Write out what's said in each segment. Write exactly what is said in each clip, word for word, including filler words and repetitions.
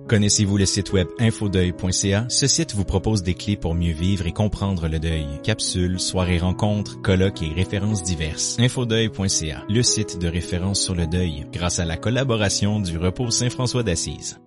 Connaissez-vous le site web infodeuil point c a? Ce site vous propose des clés pour mieux vivre et comprendre le deuil. Capsules, soirées rencontres, colloques et références diverses. infodeuil point c a, le site de référence sur le deuil, grâce à la collaboration du Repos Saint-François d'Assise.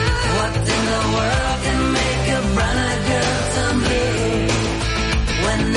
When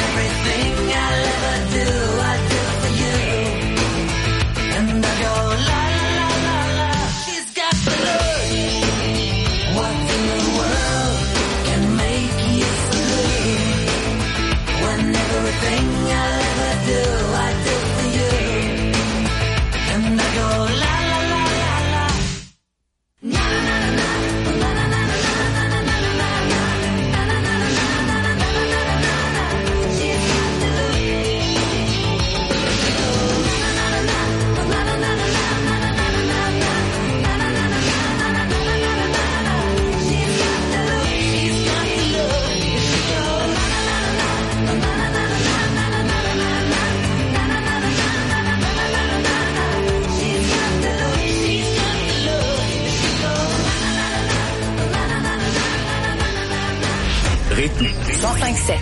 sept.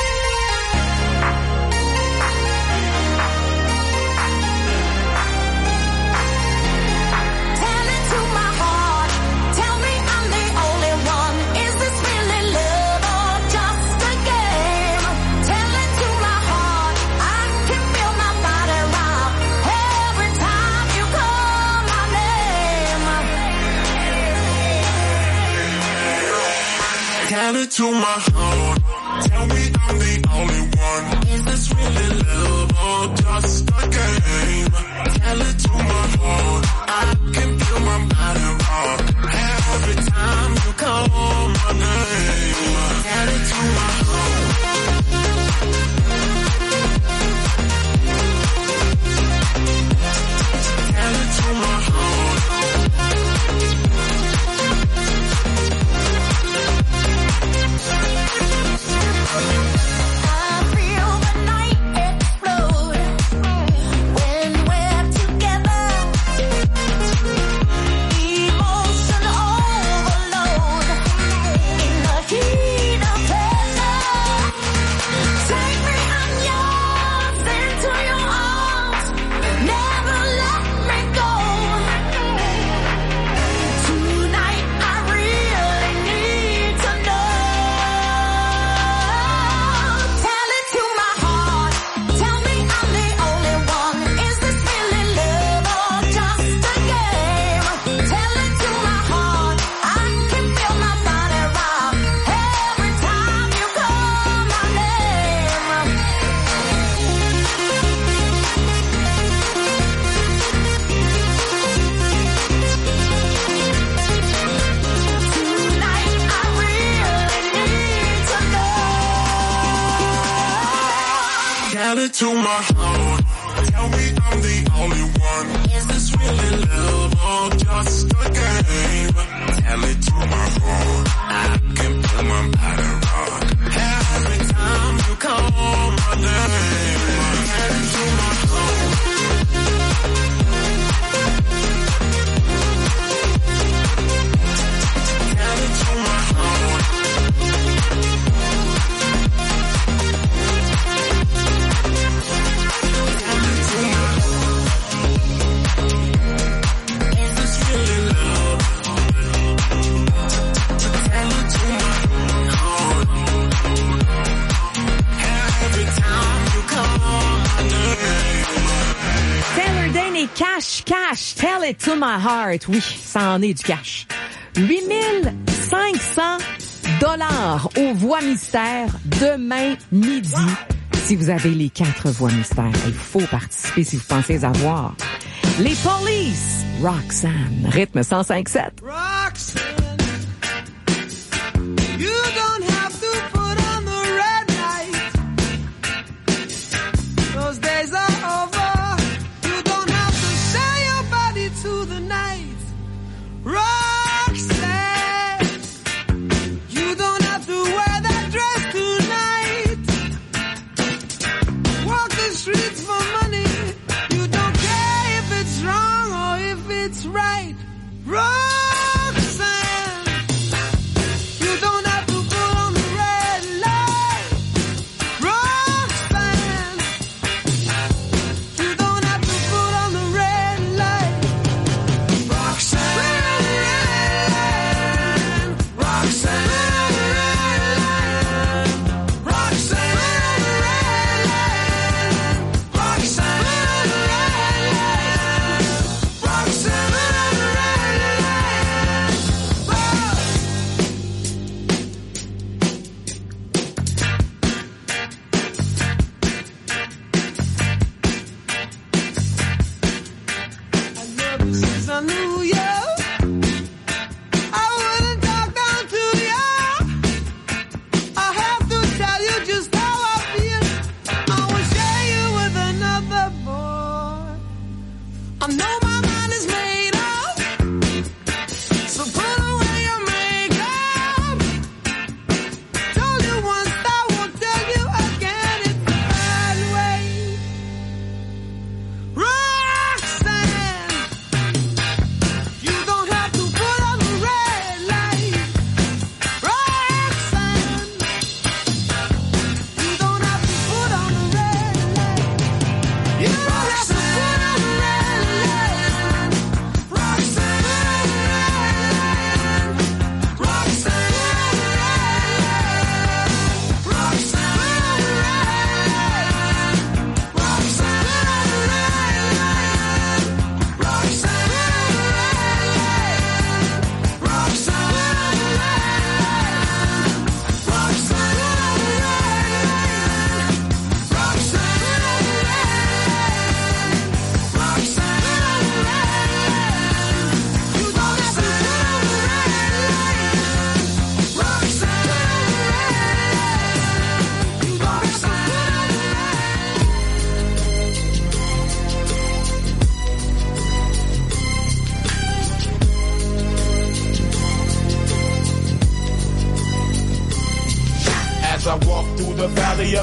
Tell it to my heart. Tell me I'm the only one. Is this really love or just a game? Tell it to my heart. I can feel my body rock every time you call my name. Tell it to my heart. Tell it to my heart. I feel the night explode when we're together. Emotion overload in the heat of pleasure. Take me, I'm yours, into your arms. Never let me go. Tonight I really need to know. Tell it to my heart. Tell me I'm the only one. Is this really love or just a game? Tell it to my heart. I can feel my body rock every time you call my name. Tonight I really need to know. Tell it to my heart. Tell me I'm the only one. Is this really love or just a game? Tell it to my heart. I can feel my body rock every time you call my name. Tell it to my heart. Tell it to my heart. Is this really love? Tell it to my heart. Every time you call my name. Taylor Dayne et Cash, Cash, Tell It To My Heart. Oui, ça en est du cash. huit mille cinq cents dollars aux voix mystères demain midi. Si vous avez les quatre voix mystères, il faut participer si vous pensez les avoir. Les Police, Roxanne, rythme cent cinq sept. Roxanne, you don't have to put on the red light. Those days are over. You don't have to sell your body to the night. Roxanne, you don't have to wear that dress tonight. Walk the streets for money. You don't care if it's wrong or if it's right. Roxanne.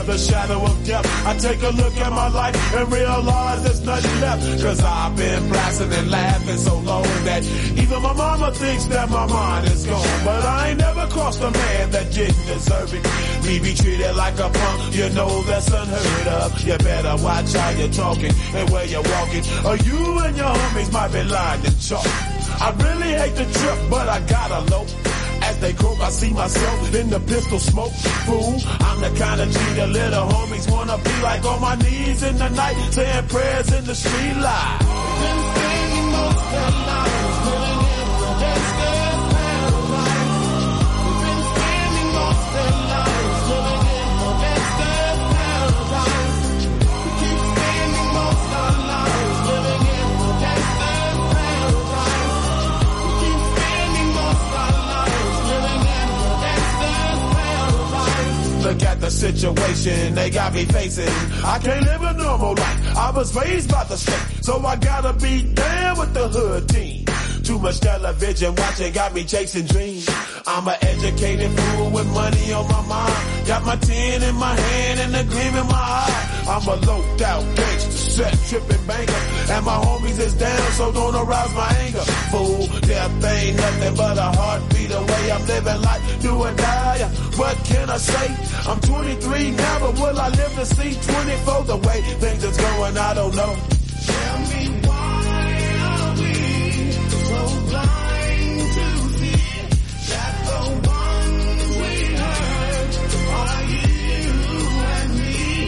the shadow of death. I take a look at my life and realize there's nothing left. Cause I've been blasting and laughing so long that even my mama thinks that my mind is gone. But I ain't never crossed a man that didn't deserve it. Me be treated like a punk, you know that's unheard of. You better watch how you're talking and where you're walking, or you and your homies might be lying in chalk. I really hate the trip, but I gotta low. As they croak, I see myself in the pistol smoke. Fool, I'm the kind of G the little homies wanna be like, on my knees in the night, saying prayers in the street light. Been spending most of their lives living in the gangster's paradise. We've been spending most of their lives living in the gangster's paradise. We keep spending most of our lives living in the gangster's paradise. We keep spending most of our lives living in the gangster's paradise. Look at the situation they got me facing. I can't live a normal life. I was raised by the state, so I gotta be down with the hood team. Too much television watching got me chasing dreams. I'm an educated fool with money on my mind. Got my tin in my hand and a gleam in my eye. I'm a loped out gangster, set tripping banker, and my homies is down, so don't arouse my anger. Fool, death ain't nothing but a heartbeat away. I'm living life, do or die. What can I say? I'm twenty-three now, but will I live to see twenty-four? The way things is going, I don't know. Tell me why are we so blind to see that the ones we hurt are you and me?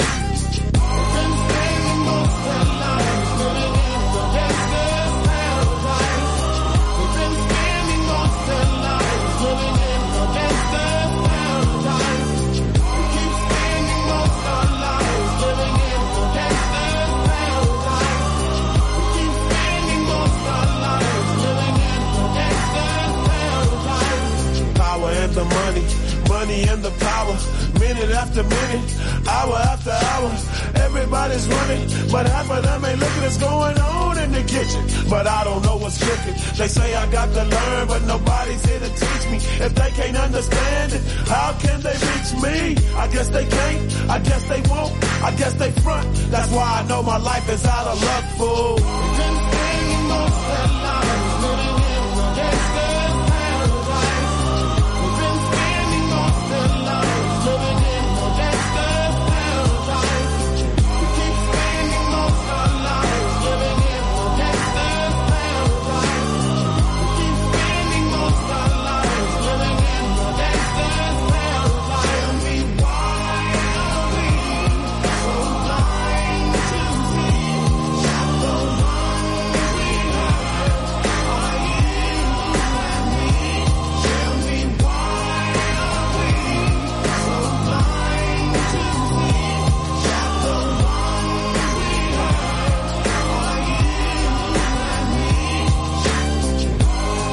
We've been spending most of our lives living in the gangster's paradise. We've been spending most of our lives living in the gangster's paradise. We keep spending most of our lives living in the gangster's paradise. We keep spending most of our lives living in the gangster's paradise. Power and the money, money and the power. Minute after minute, hour after hour, everybody's running, but half of them ain't looking what's going on in the kitchen. But I don't know what's cooking. They say I got to learn, but nobody's here to teach me. If they can't understand it, how can they reach me? I guess they can't, I guess they won't, I guess they front. That's why I know my life is out of luck, fool. We've been spending most of our lives living in the gangster's paradise. We've been spending most of our lives living in the gangster's paradise. We keep spending most of our lives living in the gangster's paradise. We keep spending most of our lives living in the gangster's paradise. Tell me why are we so blind to see that the ones we hurt are you and me? Tell me why are we so blind to see that the ones we hurt are you and me?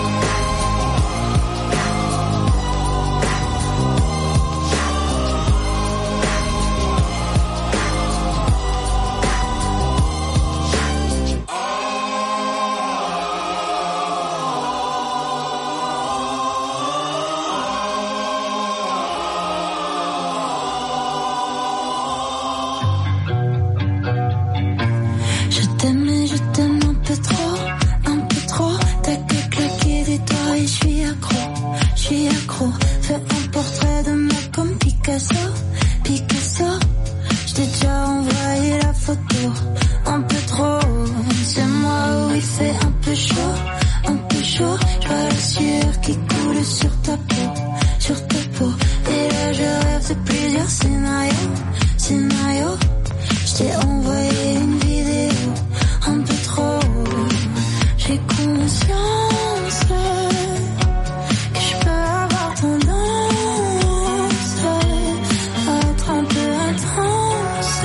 Je t'aime et je t'aime un peu trop, un peu trop. T'as que claquer des doigts et je suis accro, je suis accro. Fais un portrait de moi comme Picasso, Picasso. Je t'ai déjà envoyé la photo, un peu trop. C'est moi où il fait un peu chaud, un peu chaud. Je vois la sueur qui coule sur ta peau, sur ta peau. Et là je rêve de plusieurs scénarios, scénarios. Je t'ai envoyé une vidéo, un peu trop. J'ai conscience que je peux avoir tendance à être un peu intense.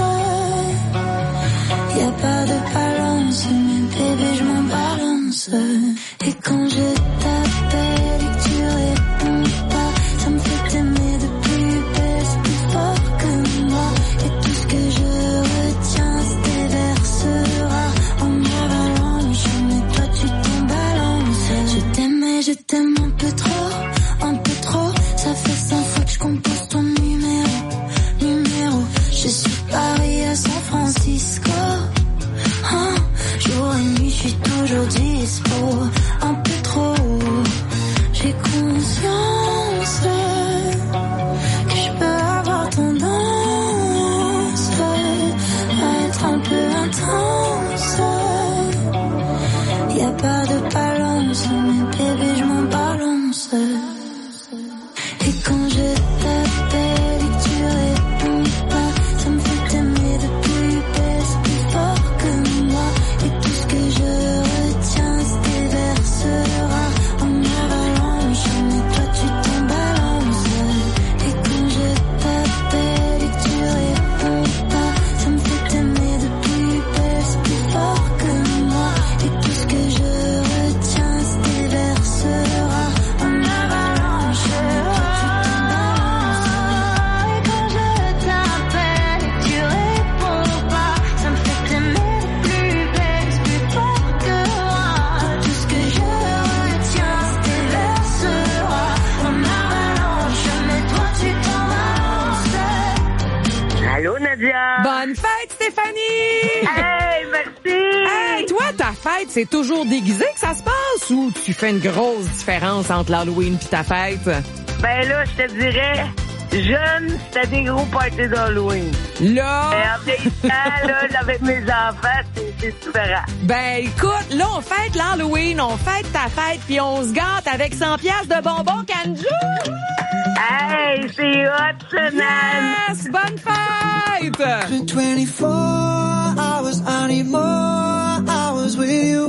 Y'a pas de balance, mais bébé je m'en balance. Et quand je t'appelle et que tu réponds pas, ça me fait t'aimer de plus belle, c'est plus fort que moi. Et tout ce que je retiens se déversera en avalanche. Mais toi tu t'en balances. Je t'aime et je t'aime un peu trop, un peu trop. Ça fait cinq fois que je compose ton numéro, numéro. Allô, Nadia? Bonne fête, Stéphanie! Hey, merci! Hey, toi, ta fête, c'est toujours déguisé que ça se passe ou tu fais une grosse différence entre l'Halloween pis ta fête? Ben là, je te dirais, jeune, c'était des gros parties d'Halloween. Là... Et en vieillissant, là, avec mes enfants, c'est, c'est différent. Ben écoute, là, on fête l'Halloween, on fête ta fête, puis on se gâte avec cent piastres de bonbons Canju! Hey, c'est hot, ça, Nan! Yes! Bonne fête! For twenty-four hours, I need more hours with you.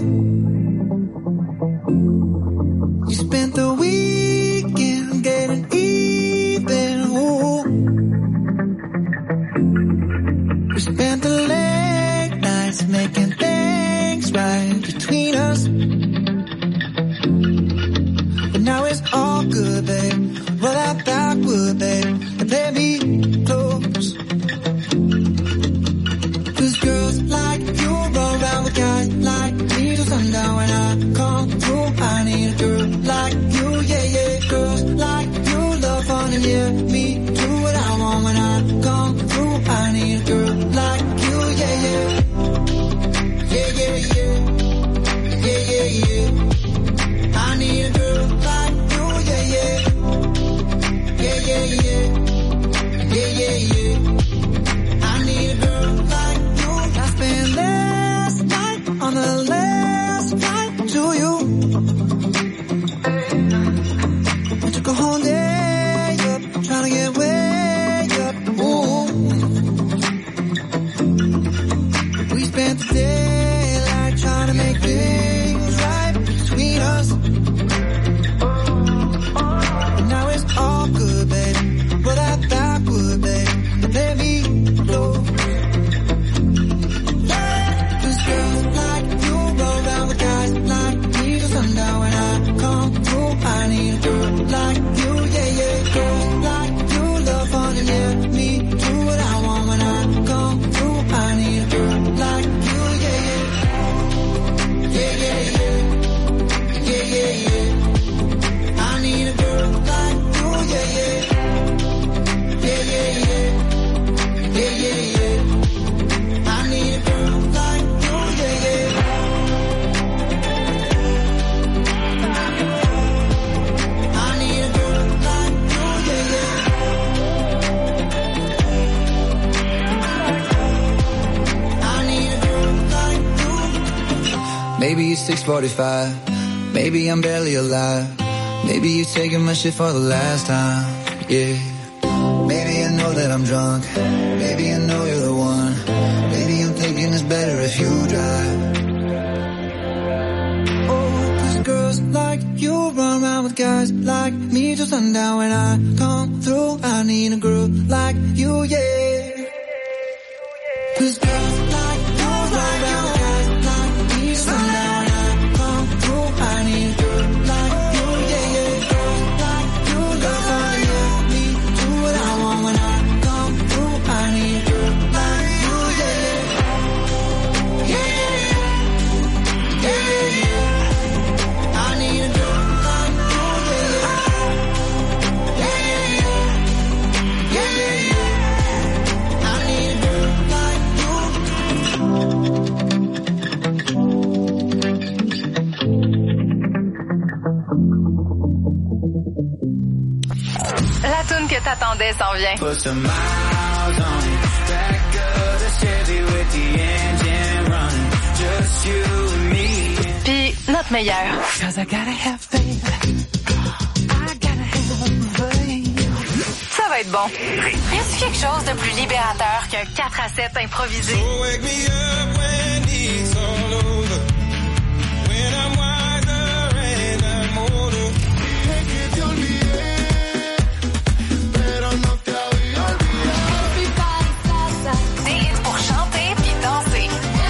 You spent the weekend getting even. Ooh. We spent the late nights making things right between us. But now it's all good, babe. Roll that backward, babe, and play me close. Cause girls like you run around with guys like me till sundown. When I come through, I need a girl like you, yeah, yeah. Girls like you love fun and yeah, me do what I want. When I come through, I need a girl like you, yeah, yeah. Yeah, yeah, yeah. Yeah, yeah, yeah. I need a girl like you, yeah, yeah. Yeah, yeah, yeah. Yeah, yeah, yeah. I need a girl like you. I spent last night on the last flight to you. I took a whole day up, trying to get way up. Ooh. We spent the daylight trying to make things right between us. And now it's all good, baby. Roll that backward, baby. And let me close. Cause girls like you roll around with guys like me till sundown. When I come through, I need a girl like you, yeah, yeah. Girls like you love fun and yeah, me do what I want. When I come through, I need a girl like you, yeah, yeah. Yeah, yeah, yeah. Yeah, yeah, yeah. I need a girl like you, yeah, yeah. Yeah, yeah, yeah. Yeah, yeah, yeah. I need a girl like you, yeah, yeah. I need a girl like you, yeah, yeah. I need a girl like you. Maybe it's six forty-five. Maybe I'm barely alive. Maybe you're taking my shit for the last time. Yeah. Maybe I know that I'm drunk. Maybe I know you're the one. Maybe I'm thinking it's better if you drive. Oh, cause girls like you run around with guys like me till sundown. When I come through, I need a girl like you, yeah. Cause girls like you run around with guys like me till sundown. When I come through, I need a girl like you, yeah, yeah. Girls like you love fun, yeah. Me do what I want. When I come through, I need a girl like you, yeah, yeah. Yeah, yeah, yeah. Yeah, yeah, yeah. I need a girl like you, yeah, yeah. Yeah, yeah, yeah. Yeah, yeah, yeah. I need a girl like you. La toune que t'attendais s'en vient. Put some miles on it. Back of the Chevy with the engine running. Just you and me. Puis notre meilleur. Cause I gotta have faith. I gotta have faith. Ça va être bon. Y a-t-il quelque chose de plus libérateur qu'un quatre à sept improvisé? So wake me up when it's all over. When I'm wiser and I'm older. Es que te olvidé, pero no te había olvidado. Des hits pour chanter puis danser.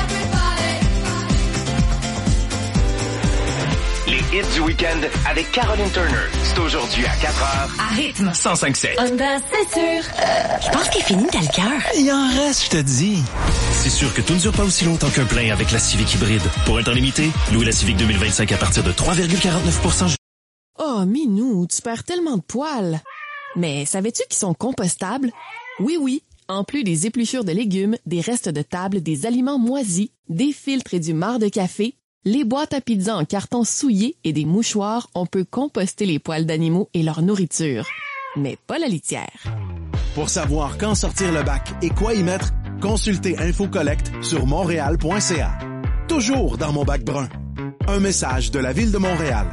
Les hits du week-end avec Caroline Turner. C'est aujourd'hui à quatre heures. À rythme. cent cinq sept. Honda, c'est sûr. Euh, je pense qu'il finit dans le cœur. Il en reste, je te dis. C'est sûr que tout ne dure pas aussi longtemps qu'un plein avec la Civic hybride. Pour un temps limité, louez la Civic deux mille vingt-cinq à partir de trois virgule quarante-neuf pour cent. Oh, Minou, tu perds tellement de poils. Mais savais-tu qu'ils sont compostables? Oui, oui. En plus des épluchures de légumes, des restes de table, des aliments moisis, des filtres et du marc de café, les boîtes à pizza en carton souillé et des mouchoirs, on peut composter les poils d'animaux et leur nourriture. Mais pas la litière. Pour savoir quand sortir le bac et quoi y mettre, consultez InfoCollect sur montréal point c a. Toujours dans mon bac brun. Un message de la Ville de Montréal.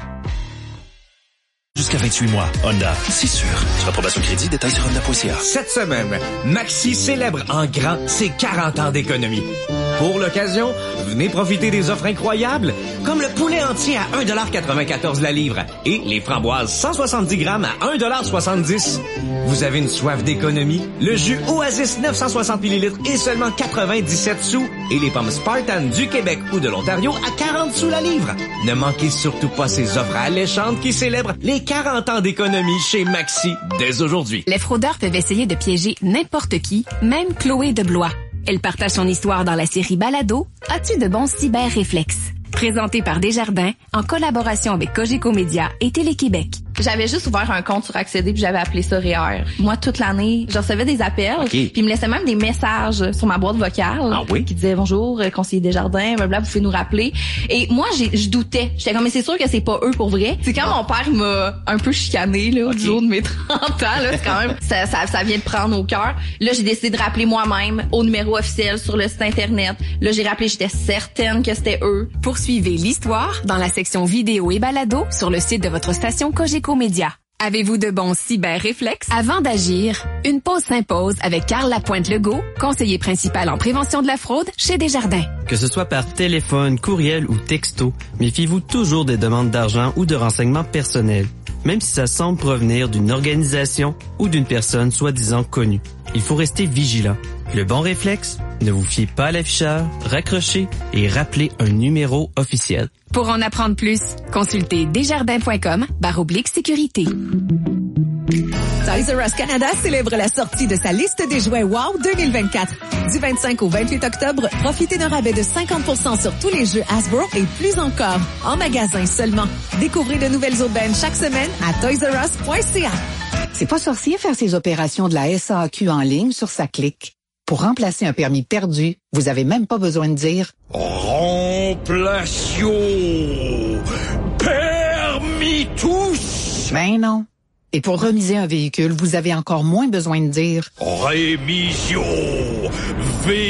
Jusqu'à vingt-huit mois, Honda, c'est sûr. Sur approbation crédit, détails sur honda point c a. Cette semaine, Maxi célèbre en grand ses quarante ans d'économie. Pour l'occasion, venez profiter des offres incroyables, comme le poulet entier à un dollar quatre-vingt-quatorze la livre et les framboises cent soixante-dix grammes à un dollar soixante-dix. Vous avez une soif d'économie? Le jus Oasis neuf cent soixante millilitres est seulement quatre-vingt-dix-sept sous et les pommes Spartan du Québec ou de l'Ontario à quarante sous la livre. Ne manquez surtout pas ces offres alléchantes qui célèbrent les quarante ans d'économie chez Maxi dès aujourd'hui. Les fraudeurs peuvent essayer de piéger n'importe qui, même Chloé de Blois. Elle partage son histoire dans la série Balado « As-tu de bons cyber-réflexes ?» Présenté par Desjardins, en collaboration avec Cogeco Média et Télé-Québec. J'avais juste ouvert un compte sur Accéder puis j'avais appelé ça R E E R. Moi, toute l'année, je recevais des appels, okay. Puis ils me laissaient même des messages sur ma boîte vocale ah, oui? qui disaient « Bonjour, conseiller Desjardins, blablabla, vous pouvez nous rappeler. » Et moi, j'ai, je doutais. J'étais comme « Mais c'est sûr que c'est pas eux pour vrai. » C'est quand mon père il m'a un peu chicané là, okay. Du jour de mes trente ans. Là, c'est quand même ça, ça, ça vient de prendre au cœur. Là, j'ai décidé de rappeler moi-même au numéro officiel sur le site Internet. Là, j'ai rappelé, j'étais certaine que c'était eux. Poursuivez l'histoire dans la section vidéo et balado sur le site de votre station Cogeco Média. Avez-vous de bons cyber-réflexes? Avant d'agir, une pause s'impose avec Carl Lapointe-Legault, conseiller principal en prévention de la fraude chez Desjardins. Que ce soit par téléphone, courriel ou texto, méfiez-vous toujours des demandes d'argent ou de renseignements personnels, même si ça semble provenir d'une organisation ou d'une personne soi-disant connue. Il faut rester vigilant. Le bon réflexe, ne vous fiez pas à l'afficheur, raccrochez et rappelez un numéro officiel. Pour en apprendre plus, consultez desjardins.com barre oblique sécurité. Toys R Us Canada célèbre la sortie de sa liste des jouets Wow deux mille vingt-quatre. Du vingt-cinq au vingt-huit octobre, profitez d'un rabais de cinquante pour cent sur tous les jeux Hasbro et plus encore, en magasin seulement. Découvrez de nouvelles aubaines chaque semaine à toys r us point c a. C'est pas sorcier faire ses opérations de la S A Q en ligne sur sa clique. Pour remplacer un permis perdu, vous avez même pas besoin de dire « Remplation permis tous ». Ben non. Et pour remiser un véhicule, vous avez encore moins besoin de dire « Rémission véhiculo ».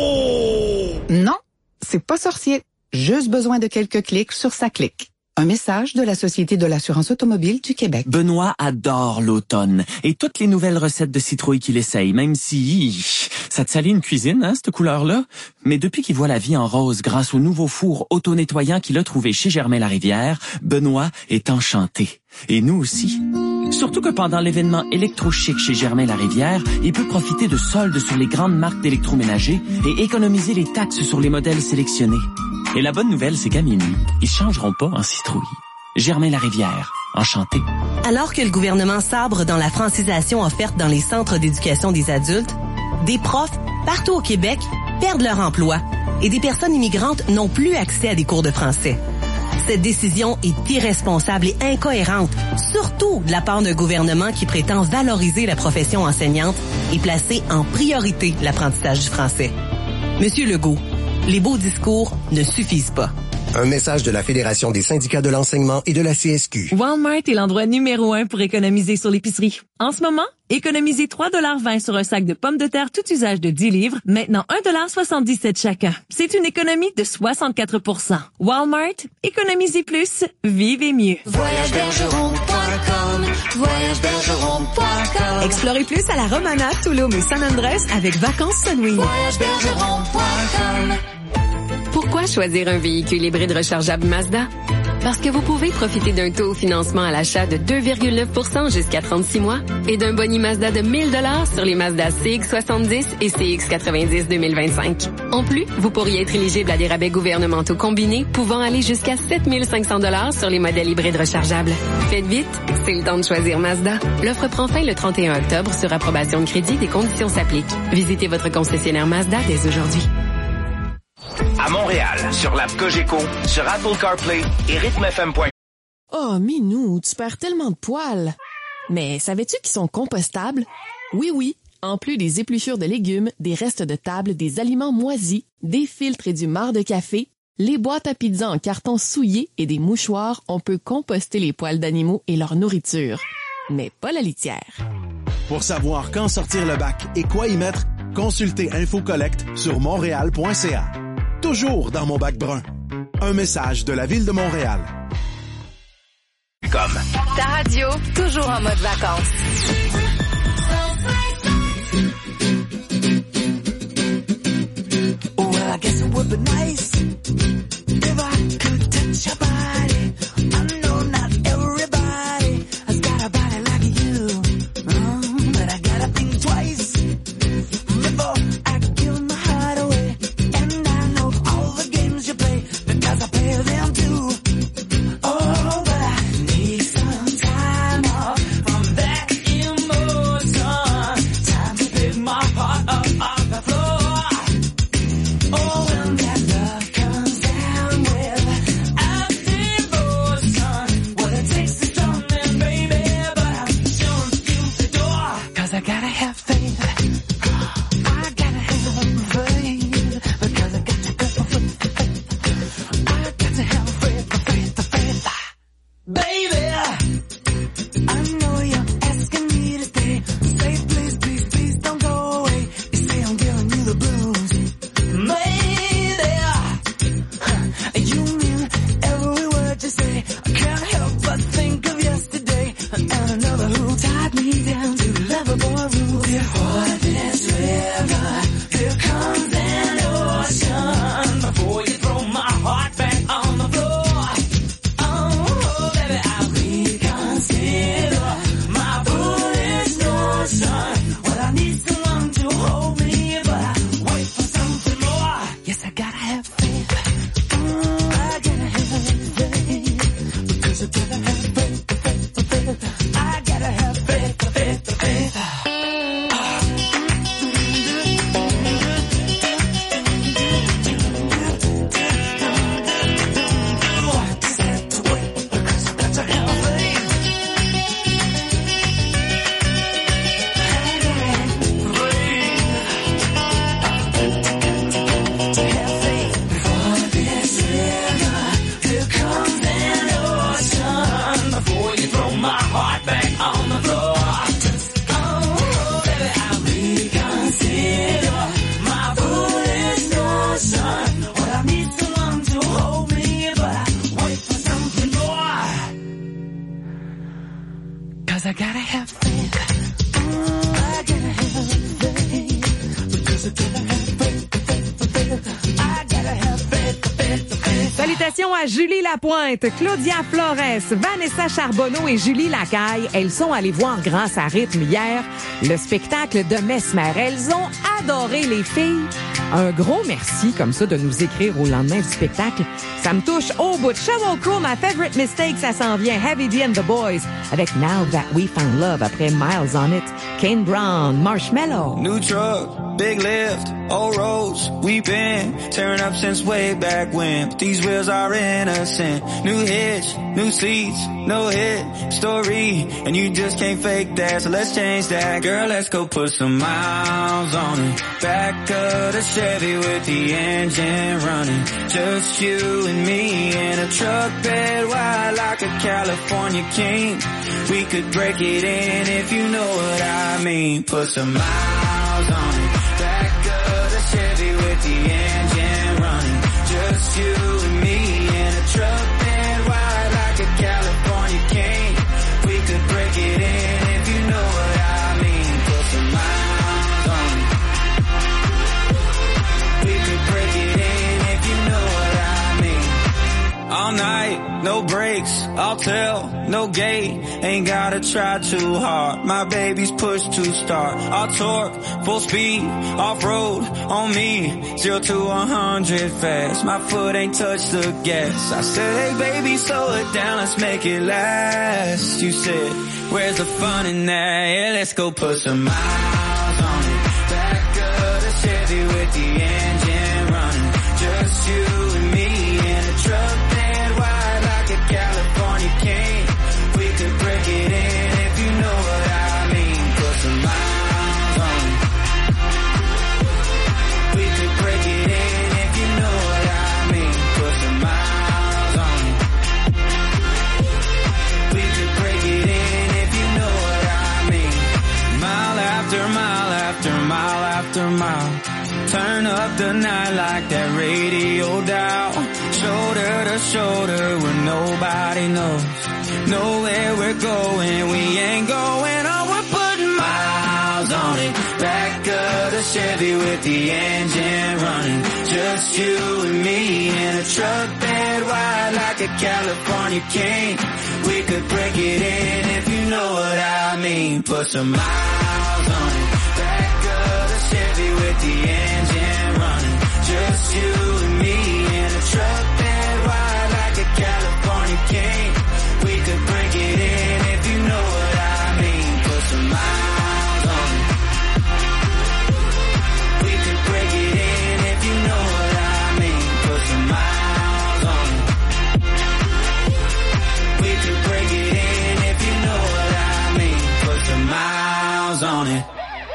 Non, c'est pas sorcier. Juste besoin de quelques clics sur sa clique. Un message de la Société de l'assurance automobile du Québec. Benoît adore l'automne et toutes les nouvelles recettes de citrouille qu'il essaye, même si ça te salit une cuisine, hein, cette couleur-là. Mais depuis qu'il voit la vie en rose grâce au nouveau four auto-nettoyant qu'il a trouvé chez Germain-Larivière, Benoît est enchanté. Et nous aussi. Surtout que pendant l'événement électrochic chez Germain-Larivière, il peut profiter de soldes sur les grandes marques d'électroménager et économiser les taxes sur les modèles sélectionnés. Et la bonne nouvelle, c'est qu'à minuit, ils changeront pas en citrouille. Germain-Larivière, enchanté. Alors que le gouvernement sabre dans la francisation offerte dans les centres d'éducation des adultes, des profs, partout au Québec, perdent leur emploi et des personnes immigrantes n'ont plus accès à des cours de français. Cette décision est irresponsable et incohérente, surtout de la part d'un gouvernement qui prétend valoriser la profession enseignante et placer en priorité l'apprentissage du français. Monsieur Legault, les beaux discours ne suffisent pas. Un message de la Fédération des syndicats de l'enseignement et de la C S Q. Walmart est l'endroit numéro un pour économiser sur l'épicerie. En ce moment, économisez trois dollars vingt sur un sac de pommes de terre tout usage de dix livres, maintenant un dollar soixante-dix-sept chacun. C'est une économie de soixante-quatre pour cent. Walmart, économisez plus, vivez mieux. voyage bergeron point com, voyage bergeron point com. Explorez plus à la Romana, Tulum et San Andrés avec Vacances Sunwing. voyage bergeron point com. Pourquoi choisir un véhicule hybride rechargeable Mazda? Parce que vous pouvez profiter d'un taux au financement à l'achat de deux virgule neuf pour cent jusqu'à trente-six mois et d'un boni Mazda de mille dollars sur les Mazda C X soixante-dix et C X quatre-vingt-dix deux mille vingt-cinq. En plus, vous pourriez être éligible à des rabais gouvernementaux combinés pouvant aller jusqu'à sept mille cinq cents dollars sur les modèles hybrides rechargeables. Faites vite, c'est le temps de choisir Mazda. L'offre prend fin le trente et un octobre sur approbation de crédit. Des conditions s'appliquent. Visitez votre concessionnaire Mazda dès aujourd'hui. À Montréal, sur l'app Cogeco, sur Apple CarPlay et rythme f m point com. Oh, Minou, tu perds tellement de poils. Mais savais-tu qu'ils sont compostables? Oui, oui, En plus des épluchures de légumes, des restes de table, des aliments moisis, des filtres et du marc de café, les boîtes à pizza en carton souillé et des mouchoirs, on peut composter les poils d'animaux et leur nourriture. Mais pas la litière. Pour savoir quand sortir le bac et quoi y mettre, consultez InfoCollect sur montréal point c a. Toujours dans mon bac brun. Un message de la Ville de Montréal. Comme. Ta radio, toujours en mode vacances. Well, I guess it would be nice if I could touch your body. I know not everybody has got a body like you, um, but I gotta think twice before I give my heart away. And I know all the games you play because I play them too. Oh, but I need some time off from that emotion. Time to pick my heart up off the floor. Oh, when that love comes down without devotion, well, it takes a something, baby, but I'm showing you the door. 'Cause I gotta have faith. I gotta have faith. Because I got to go for faith. I got to have faith, faith, faith. Baby, I know you're asking me to stay. Say please, please, please don't go away. You say I'm giving you the blues. Maybe you mean every word you say. I can't help but think of yesterday and another who tied me down to lovable rules. Before this river, there comes an ocean. Before you throw my heart back on the floor, oh baby, I'll reconsider my foolish notion. Well, I need someone to hold me, but I wait for something more. Yes, I gotta have faith. Mm, I gotta have faith. Because I gotta have faith, faith, faith. I gotta have faith, faith, faith. Before you throw my heart back on the floor, oh baby, I'll reconsider my foolish notion. Well, I need someone to hold me, but I wait for something more. 'Cause I gotta have faith. Mm, I gotta have faith. Because I gotta have faith, faith, faith. I gotta have faith, faith, faith. Salutations à Julie Lapointe, Claudia Flores, Vanessa Charbonneau et Julie Lacaille. Elles sont allées voir Grâce à rythme hier le spectacle de Mesmer. Elles ont adoré, les filles. Un gros merci comme ça de nous écrire au lendemain du spectacle. Ça me touche au bout. Sheryl Crow, ma favorite mistake, ça s'en vient. Heavy D and the Boys avec Now That We Found Love après Miles on It. Kane Brown, Marshmallow. New truck, big lift, old roads. We've been tearing up since way back when. But these wheels are innocent. New hitch, new seats, no hit story. And you just can't fake that, so let's change that. Girl, let's go put some miles on it. Back of the Chevy with the engine running. Just you and me in a truck bed wide like a California king. We could break it in if you know what I mean. Put some miles on it. Back of the Chevy with the engine running. Just you and me in a truck bed wide like a California king. We could break it in if you know what I mean. Put some miles on it. We could break it in if you know what I mean. All night, no breaks, I'll tell, no gate. Ain't gotta try too hard. My baby's push to start. I'll torque, full speed, off-road, on me. Zero to a hundred fast. My foot ain't touched the gas. I said, hey baby, slow it down, let's make it last. You said, where's the fun in that? Yeah, let's go put some miles on it. Back of the Chevy with the engine running. Just you and me in a truck bed wide like a California king. We could break it in if you know what I mean. Put some miles on it. after mile. Turn up the night like that radio dial. Shoulder to shoulder where nobody knows. Know where we're going, we ain't going on. We're putting miles on it. Back of the Chevy with the engine running. Just you and me in a truck bed wide like a California king. We could break it in if you know what I mean. Put some miles on it. Back of the Chevy with the engine running. Just you and me in a truck bed wide like a California king. We could break it in if you know what I mean. Put some miles on it. We could break it in if you know what I mean. Put some miles on it. We could break it in if you know what I mean. Put some miles on it.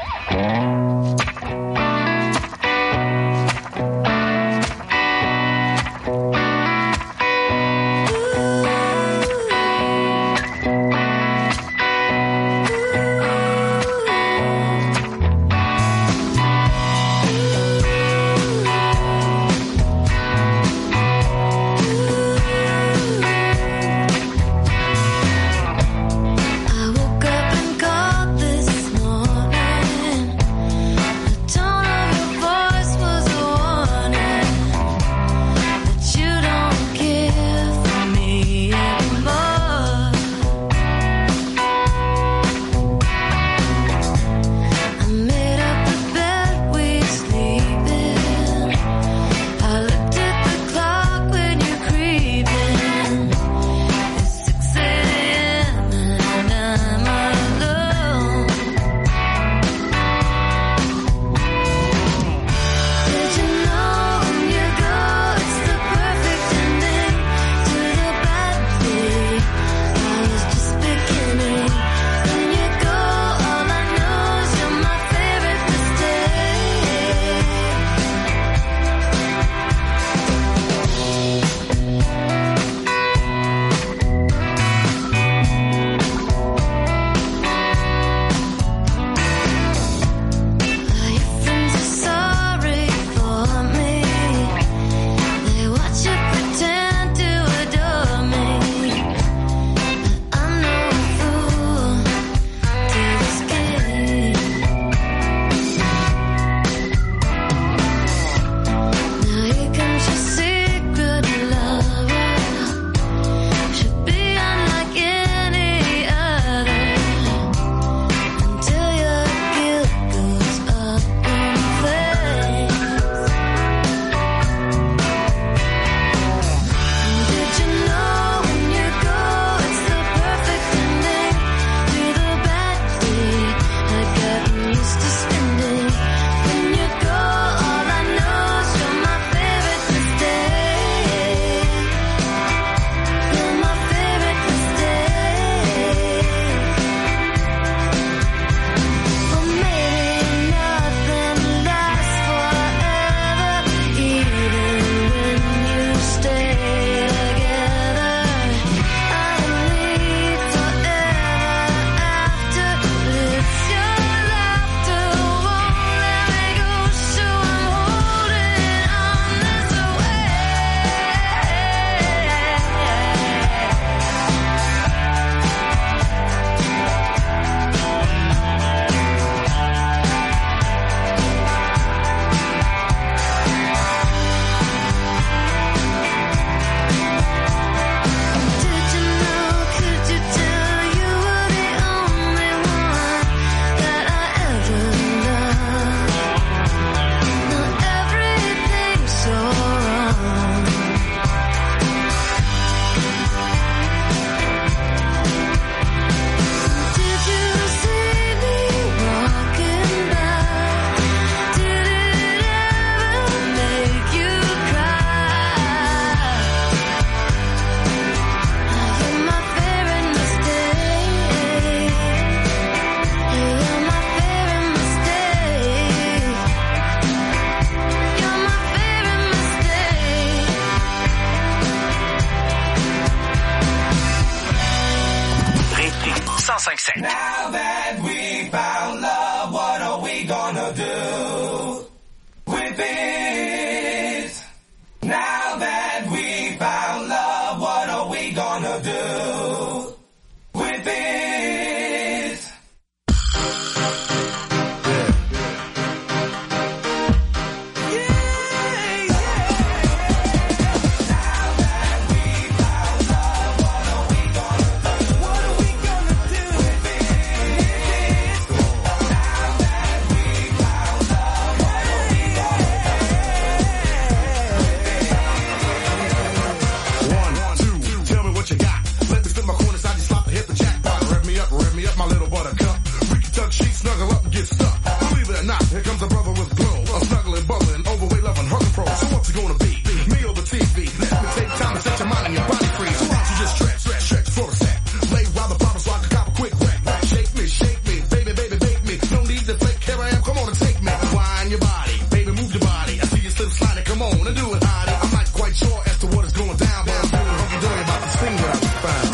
Here comes a brother with glow, a snuggling, bubbling, overweight, loving, hugging pro. So what's it gonna be? Me or the T V? Let me take time to set your mind and your body free. So why don't you just stretch, stretch, stretch for a sec. Lay while the bottle so I can cop a quick wreck. Shake me, shake me, baby, baby, bake me. No need to fake, here I am, come on and take me. Wind your body, baby, move your body. I see you slip sliding, come on and do it, hottie. I'm not quite sure as to what is going down, but I'm feeling hunky-dory about this thing that I just found.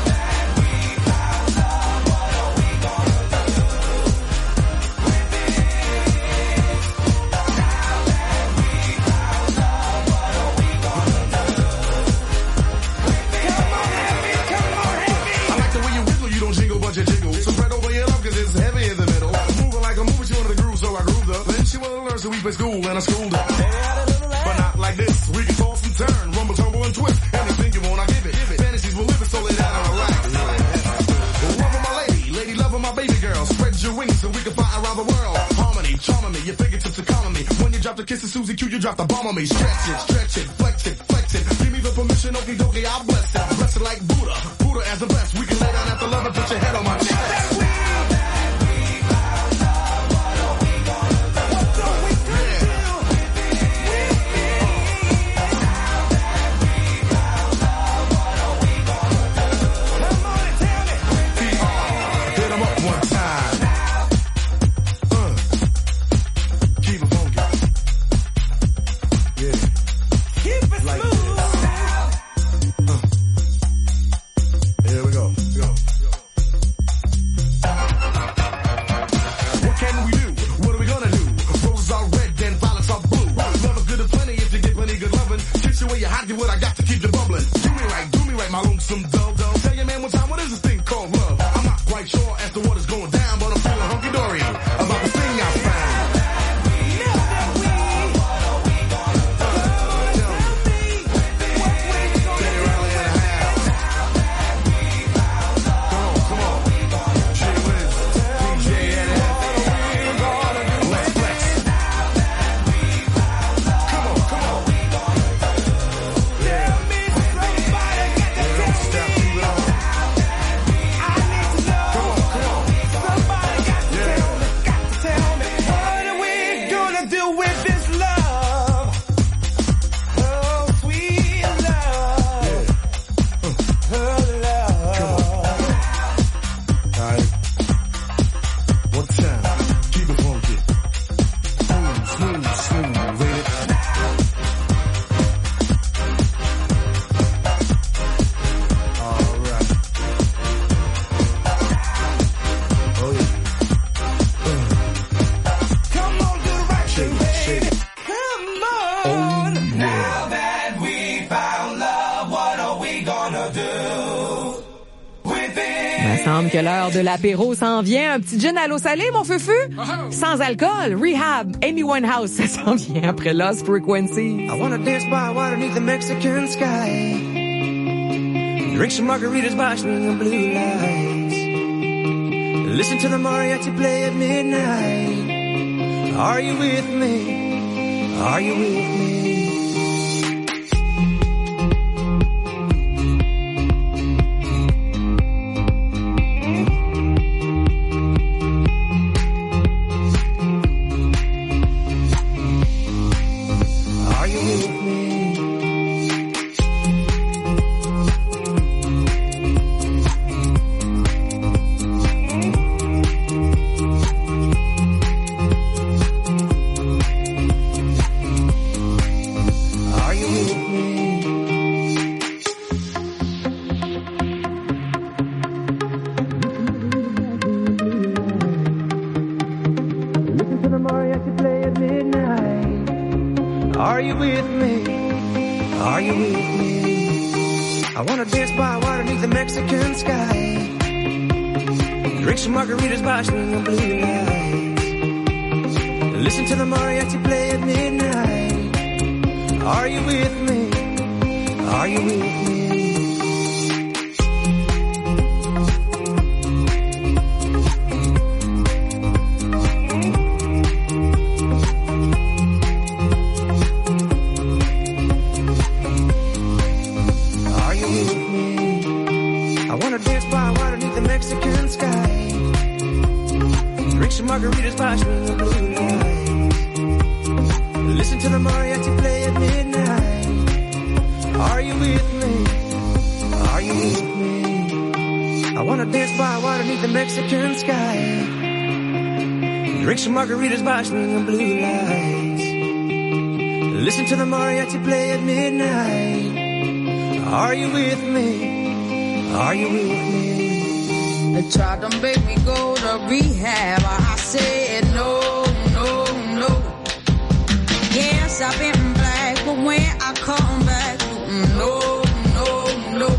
So we play school and I schooled her. But not like this. We can toss and turn, rumble, tumble, and twist. Anything you want, I give it. Fantasies will live it, so lay down and relax. Love my lady, lady loving my baby girl. Spread your wings so we can fly around the world. Harmony, charming me, your fingertips are calling me. When you drop the kiss of Susie Q, you drop the bomb on me. Stretch it, stretch it, flex it, flex it. Give me the permission, okie dokie, I'll bless it. Bless it like Buddha, Buddha as the best. We can lay down after love and put your head on my chest. Que l'heure de l'apéro s'en vient. Un petit gin à l'eau salée, mon feu-feu? Sans alcool. Rehab. Amy Winehouse, ça s'en vient après Lost Frequencies. I wanna dance by water beneath the Mexican sky. Drink some margaritas by swinging blue lights. Listen to the mariachi play at midnight. Are you with me? Are you with me? Are you with me? Are you with me? I wanna dance by water beneath the Mexican sky. Drink some margaritas by swinging blue lights. Listen to the mariachi play at midnight. Are you with me? Are you with me? Mexican sky. Drink some margaritas by swinging blue lights. Mexican sky. Drink some margaritas by swinging blue lights. Listen to the mariachi play at midnight. Are you with me? Are you with me? They tried to make me go to rehab. I said no, no, no. Yes, I've been black, but when I come back, no, no, no.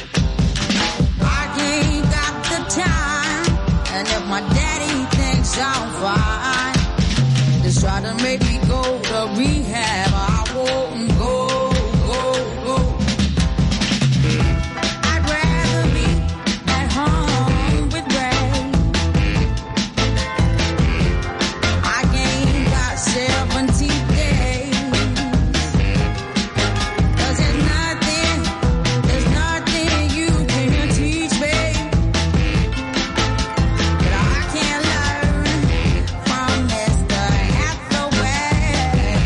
I ain't got the time, and if my daddy thinks I'm fine, they try to make me go to rehab. I won't go, go, go. I'd rather be at home with Ray. I ain't got seventy days. 'Cause there's nothing, there's nothing you can teach me that I can learn from Mister Hathaway.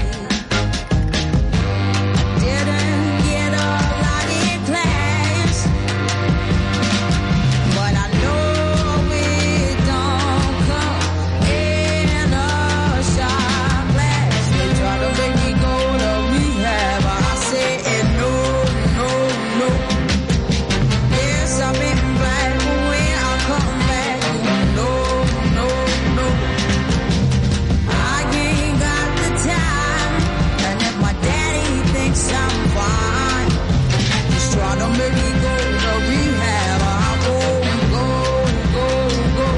Didn't get a lot in class, but I know it don't come in a shot glass. They try to make me go to rehab. I said no, no, no. Yes, I've been black, but when I come back, no, no, no. I ain't got the time, and if my daddy thinks I'm fine, just try to make me go to rehab. I won't go, go, go.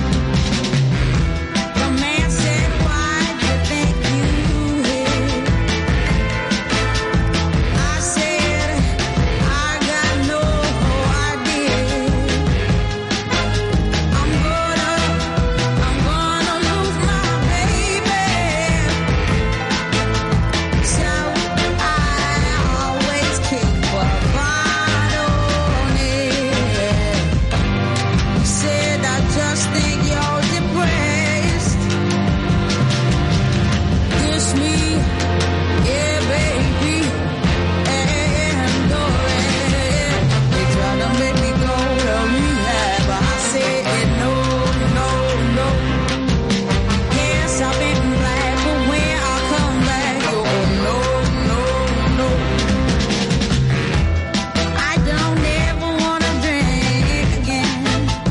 The man said, why do you think you hit? I said, I got no idea. I'm gonna, I'm gonna lose my baby. So I always keep a bottle on it. He said, I just think you're depressed. Kiss me, yeah, baby, and go ahead. They try to make me go to rehab. I said no, no, no. Yes, I've been black, but when I come back, oh no, no, no. I don't ever wanna drink again.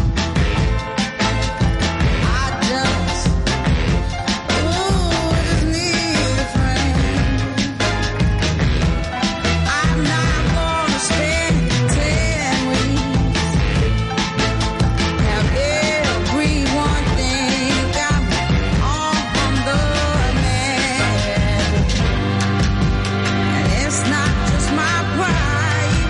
I just, ooh, just need a friend. I'm not gonna spend ten weeks. Now everyone think I'm on the man, and it's not just my pride.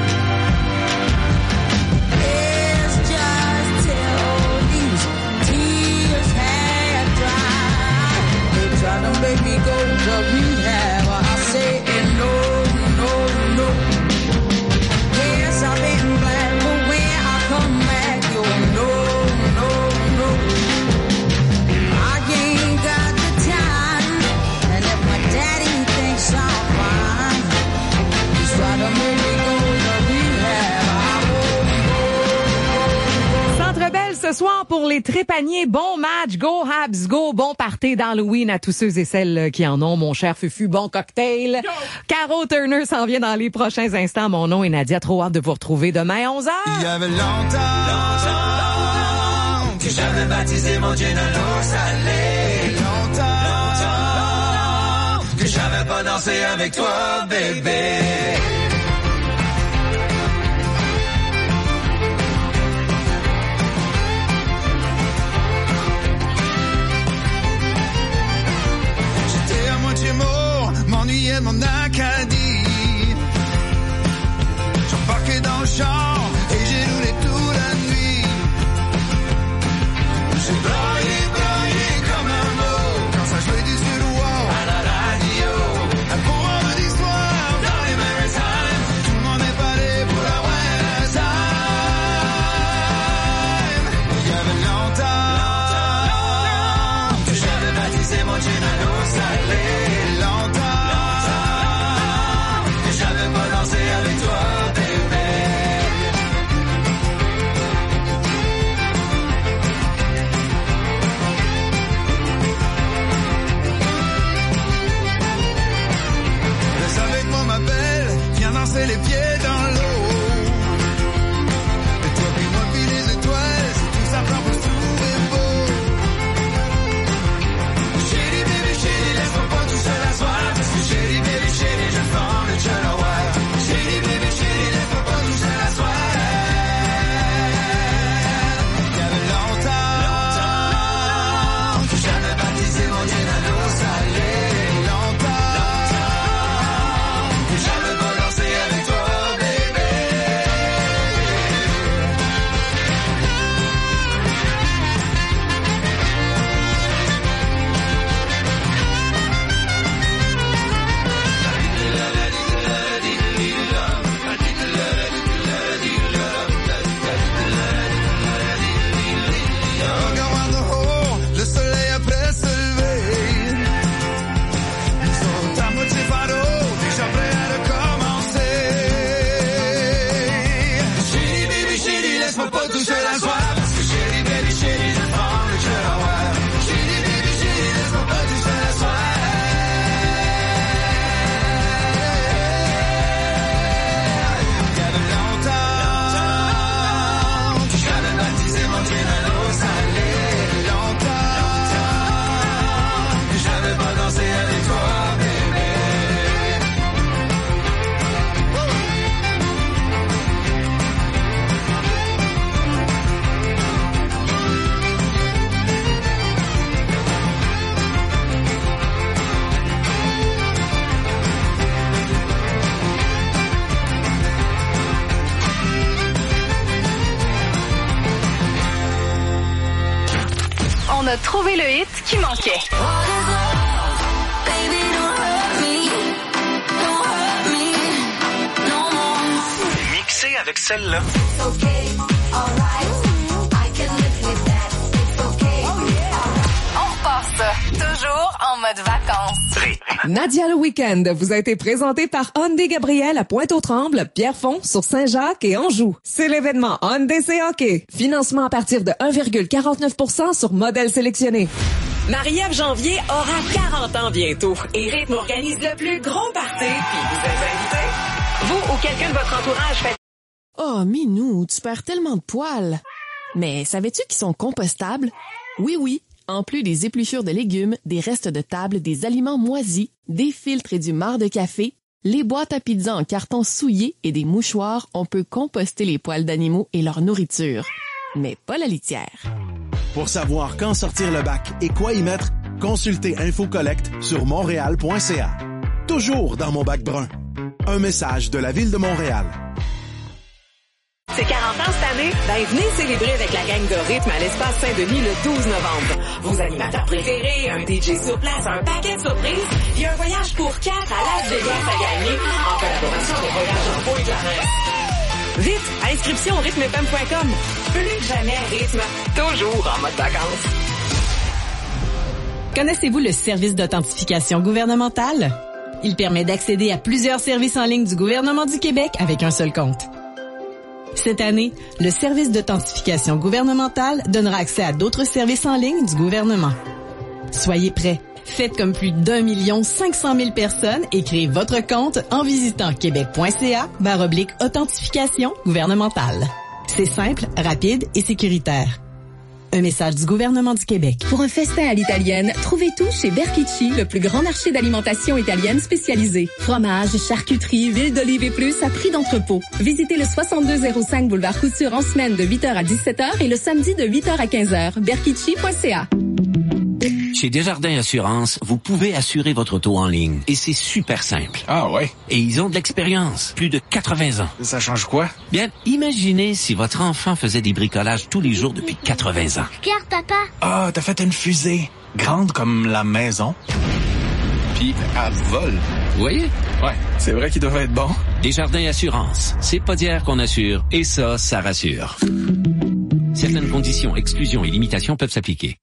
It's just till these tears have dried. They try to make me go to rehab. I say no, no, no. Yes, I've been black, but when I come back, you no, no, no. I ain't got the time, and if my daddy thinks I'm fine, he's trying to make me go to rehab. I won't Centre Bell ce soir pour les trépaniers. Bon match, go Habs, go. Bon party d'Halloween à tous ceux et celles qui en ont. Mon cher Fufu, bon cocktail. Caro Turner s'en vient dans les prochains instants. Mon nom est Nadia. Trop hâte de vous retrouver demain à onze heures. Il y avait longtemps, longtemps que j'avais baptisé mon gin à l'eau salée. Longtemps, longtemps que j'avais pas dansé avec toi, bébé. J'étais à moitié mort, m'ennuyais de mon Acadie. J'embarquais dans le champ et j'ai roulé toute la nuit. J'ai braillé, braillé comme un mot quand ça jouait du Suroir à la radio. Un bon moment d'histoire dans les Maritimes. Tout le monde est paré pour la West Time. Il y avait longtemps que j'avais baptisé mon gin à l'eau salée. Longtemps que j'avais pas dansé avec toi, bébé. Trouvez le hit qui manquait. Mixé avec celle-là. On repasse toujours en mode vacances. Nadia le Week-end vous a été présenté par Hyundai Gabriel à Pointe-aux-Trembles, Pierrefonds, sur Saint-Jacques et Anjou. C'est l'événement Hyundai C Hockey. Financement à partir de un virgule quarante-neuf pour cent sur modèle sélectionné. Marie-Ève Janvier aura quarante ans bientôt et Rythme organise le plus gros party puis vous êtes invités. Vous ou quelqu'un de votre entourage fait... Oh, Minou, tu perds tellement de poils. Mais savais-tu qu'ils sont compostables? Oui, oui. En plus des épluchures de légumes, des restes de table, des aliments moisis, des filtres et du marc de café, les boîtes à pizza en carton souillé et des mouchoirs, on peut composter les poils d'animaux et leur nourriture. Mais pas la litière. Pour savoir quand sortir le bac et quoi y mettre, consultez InfoCollect sur montréal point c a. Toujours dans mon bac brun. Un message de la Ville de Montréal. C'est quarante ans cette année? Ben, venez célébrer avec la gang de Rythme à l'Espace Saint-Denis le douze novembre. Vos animateurs préférés, un D J sur place, un paquet de surprises, et un voyage pour quatre à Las Vegas à gagner en collaboration avec Voyage en Beau et de la Reine. Vite, inscription au rythme f m point com. Plus que jamais Rythme, toujours en mode vacances. Connaissez-vous le service d'authentification gouvernementale? Il permet d'accéder à plusieurs services en ligne du gouvernement du Québec avec un seul compte. Cette année, le service d'authentification gouvernementale donnera accès à d'autres services en ligne du gouvernement. Soyez prêts. Faites comme plus d'un million cinq cent mille personnes et créez votre compte en visitant québec point c a barre oblique authentification gouvernementale. C'est simple, rapide et sécuritaire. Un message du gouvernement du Québec. Pour un festin à l'italienne, trouvez tout chez Berchici, le plus grand marché d'alimentation italienne spécialisé. Fromage, charcuterie, huile d'olive et plus à prix d'entrepôt. Visitez le soixante-deux zéro cinq boulevard Couture en semaine de huit heures à dix-sept heures et le samedi de huit heures à quinze heures. berchici point c a. Chez Desjardins Assurance, vous pouvez assurer votre auto en ligne. Et c'est super simple. Ah ouais? Et ils ont de l'expérience. Plus de quatre-vingts ans. Ça change quoi? Bien, imaginez si votre enfant faisait des bricolages tous les jours depuis quatre-vingts ans. Regarde, papa. Ah, t'as fait une fusée. Grande comme la maison. Puis, elle vole. Vous voyez? Ouais, c'est vrai qu'il devrait être bon. Desjardins Assurance. C'est pas d'hier qu'on assure. Et ça, ça rassure. Certaines conditions, exclusions et limitations peuvent s'appliquer.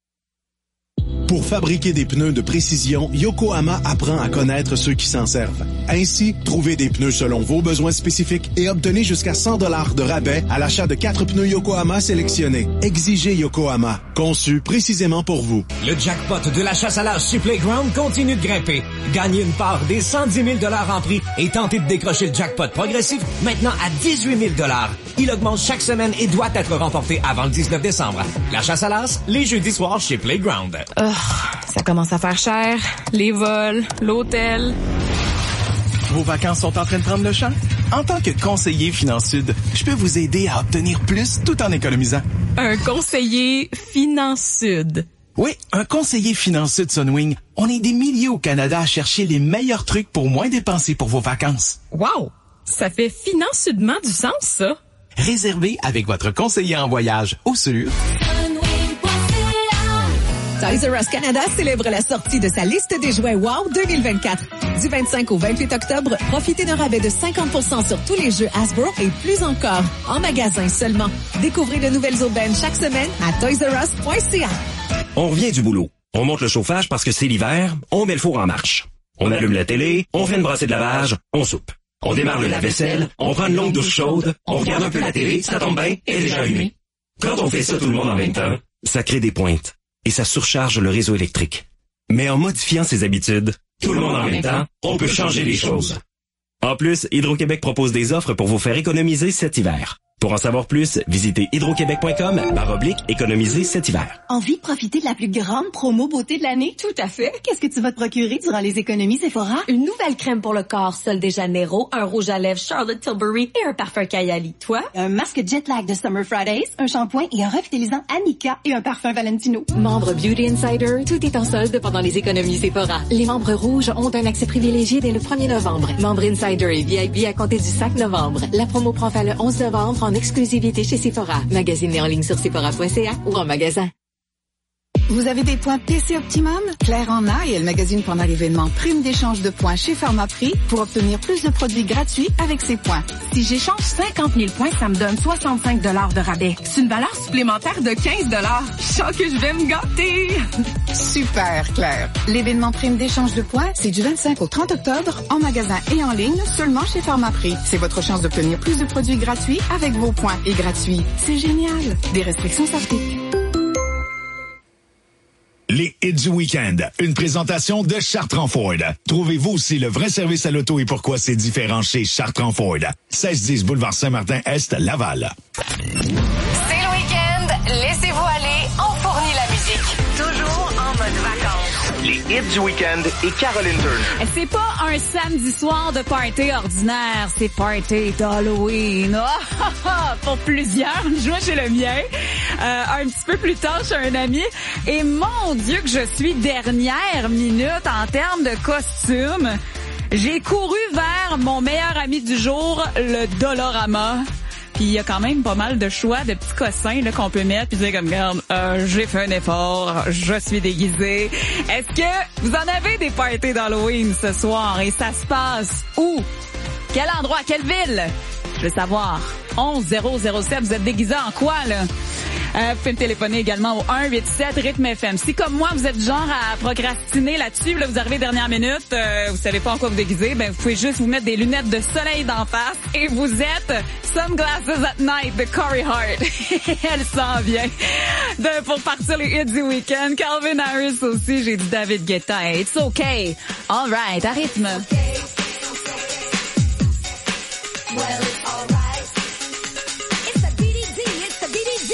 Pour fabriquer des pneus de précision, Yokohama apprend à connaître ceux qui s'en servent. Ainsi, trouvez des pneus selon vos besoins spécifiques et obtenez jusqu'à cent dollars de rabais à l'achat de quatre pneus Yokohama sélectionnés. Exigez Yokohama, conçu précisément pour vous. Le jackpot de la chasse à l'âge chez Playground continue de grimper. Gagnez une part des cent dix mille dollars en prix et tentez de décrocher le jackpot progressif maintenant à dix-huit mille dollars. Il augmente chaque semaine et doit être remporté avant le dix-neuf décembre. La chasse à l'as, les jeudis soirs chez Playground. Oh, ça commence à faire cher. Les vols, l'hôtel. Vos vacances sont en train de prendre le champ? En tant que conseiller Finansud, je peux vous aider à obtenir plus tout en économisant. Un conseiller Finansud. Oui, un conseiller Finansud Sunwing. On est des milliers au Canada à chercher les meilleurs trucs pour moins dépenser pour vos vacances. Wow! Ça fait financièrement du sens, ça. Réservez avec votre conseiller en voyage au sur Toys R Us Canada célèbre la sortie de sa liste des jouets Wow deux mille vingt-quatre. Du vingt-cinq au vingt-huit octobre, profitez d'un rabais de cinquante pour cent sur tous les jeux Hasbro et plus encore. En magasin seulement. Découvrez de nouvelles aubaines chaque semaine à toys r us point c a. On revient du boulot. On monte le chauffage parce que c'est l'hiver, on met le four en marche. On allume la télé, on fait une brassée de lavage, on soupe. On démarre le lave-vaisselle, on prend une longue douche chaude, on regarde un peu la télé, ça tombe bien, elle est déjà allumée. Quand on fait ça tout le monde en même temps, ça crée des pointes. Et ça surcharge le réseau électrique. Mais en modifiant ses habitudes, tout le monde en même temps, on peut changer les choses. En plus, Hydro-Québec propose des offres pour vous faire économiser cet hiver. Pour en savoir plus, visitez hydroquebec point com barre oblique économiser cet hiver. Envie de profiter de la plus grande promo beauté de l'année? Tout à fait. Qu'est-ce que tu vas te procurer durant les économies Sephora? Une nouvelle crème pour le corps Sol de Janeiro, un rouge à lèvres Charlotte Tilbury et un parfum Kayali. Toi? Un masque Jet Lag de Summer Fridays, un shampoing et un revitalisant Annika et un parfum Valentino. Membre Beauty Insider, tout est en solde pendant les économies Sephora. Les membres rouges ont un accès privilégié dès le premier novembre. Membre Insider et V I P à compter du cinq novembre. La promo prend fin le onze novembre en exclusivité chez Sephora. Magasinez en ligne sur sephora point c a ou en magasin. Vous avez des points P C Optimum? Claire en a et elle magasine pendant l'événement Prime d'échange de points chez Pharmaprix pour obtenir plus de produits gratuits avec ses points. Si j'échange cinquante mille points, ça me donne soixante-cinq dollars de rabais. C'est une valeur supplémentaire de quinze dollars. Je sens que je vais me gâter. Super, Claire. L'événement Prime d'échange de points, c'est du vingt-cinq au trente octobre en magasin et en ligne seulement chez Pharmaprix. C'est votre chance d'obtenir plus de produits gratuits avec vos points. Et gratuits, c'est génial. Des restrictions s'appliquent. Les hits du week-end, une présentation de Chartrand Ford. Trouvez-vous aussi le vrai service à l'auto et pourquoi c'est différent chez Chartrand Ford. seize dix boulevard Saint-Martin-Est, Laval. C'est le week-end, laissez-vous aller, on fournit la musique. Toujours en mode vacances. Les hits du week-end et Caroline Turner. C'est pas un samedi soir de party ordinaire, c'est party d'Halloween. Oh, pour plusieurs, je chez le mien, euh, un petit peu plus tard chez un ami. Et mon Dieu que je suis dernière minute en termes de costume. J'ai couru vers mon meilleur ami du jour, le Dollarama. Puis il y a quand même pas mal de choix de petits cossins là qu'on peut mettre puis dire comme regarde, euh, j'ai fait un effort, je suis déguisée. Est-ce que vous en avez des parties d'Halloween ce soir et ça se passe où? Quel endroit? Quelle ville? Je veux savoir. onze zéro zéro sept, vous êtes déguisé en quoi là? Euh, vous pouvez me téléphoner également au un huit sept rythme F M. Si comme moi vous êtes genre à procrastiner là-dessus, là vous arrivez dernière minute, euh, vous savez pas en quoi vous déguiser, ben vous pouvez juste vous mettre des lunettes de soleil d'en face et vous êtes Sunglasses at Night de Corey Hart. Elle s'en vient. De, pour partir les hits du week-end. Calvin Harris aussi, j'ai dit David Guetta. It's okay. All right, à rythme. Well, it's all right. It's the B D D, it's the B D D.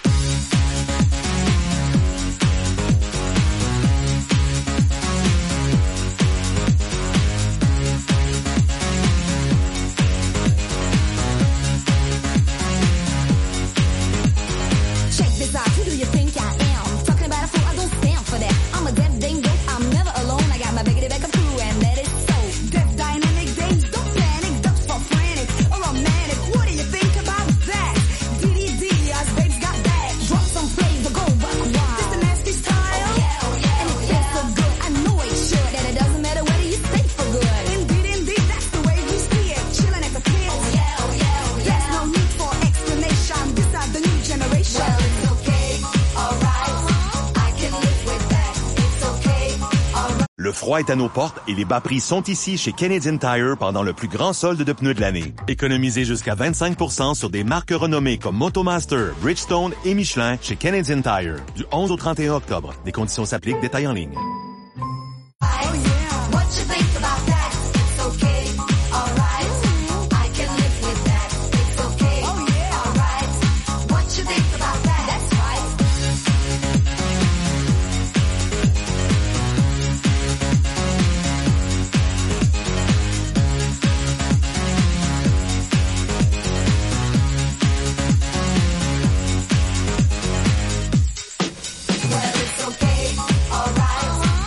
Check this out, who do you think I am? Talking about a fool, I don't stand for that. I'm a dead dingo, I'm never alone. I got my biggity backup crew and that is so. Death dynamic days, don't panic, ducks for frantic or romantic. What do you think about that? D D D, us babes got that. Drop some flavor, go buck wild. This the nasty style, oh yeah, oh yeah, and it feels so good. I know it should, and it doesn't matter whether you stay for good. Indeed, indeed, that's the way we see it. Chilling at the pit, oh yeah, oh yeah, oh yeah. There's no need for explanation. This are the new generation. Well, it's okay, alright. I can live with that. It's okay, alright. Le froid est à nos portes et les bas prix sont ici chez Canadian Tire pendant le plus grand solde de pneus de l'année. Économisez jusqu'à vingt-cinq pour cent sur des marques renommées comme Motomaster, Bridgestone et Michelin chez Canadian Tire. Du onze au trente et un octobre. Des conditions s'appliquent, détails en ligne. What you think about that? It's okay, alright. I can live with that. It's okay, alright. What you think about that? That's right. Well, it's okay, alright.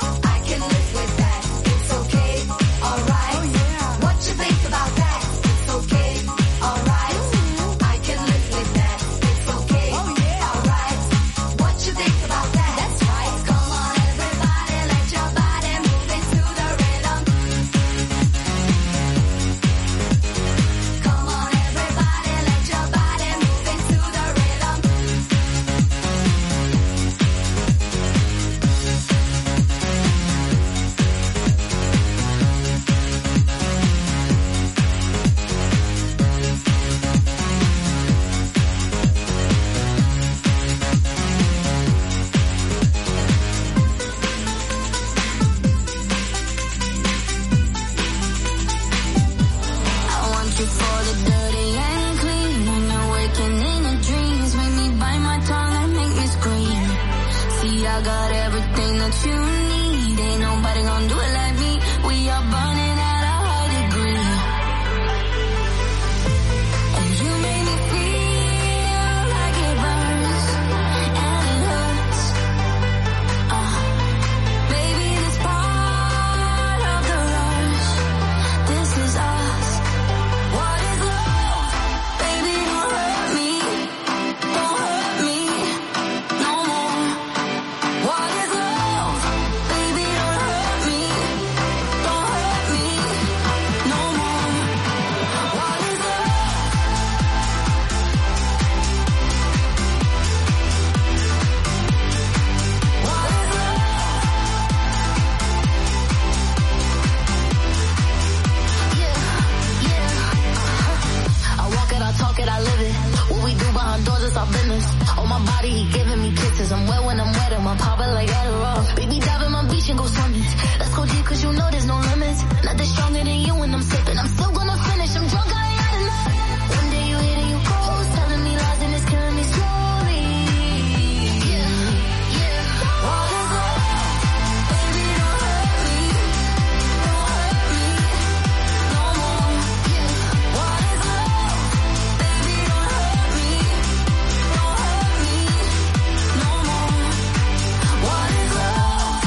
feelings. Nothing stronger than you when I'm sipping. I'm still gonna finish. I'm drunk, I ain't had enough. One day you hit and you cold, telling me lies and it's killing me slowly. Yeah, yeah. What is love? Baby, don't hurt me. Don't hurt me no more. Yeah. What is love? Baby, don't hurt me. Don't hurt me no more. What is love?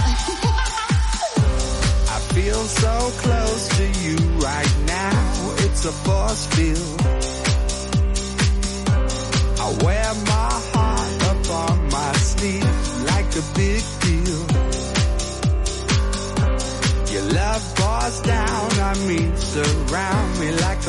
I feel so close to you right now. It's a force field. I wear my heart up on my sleeve like a big deal. Your love pours down on me, surround me like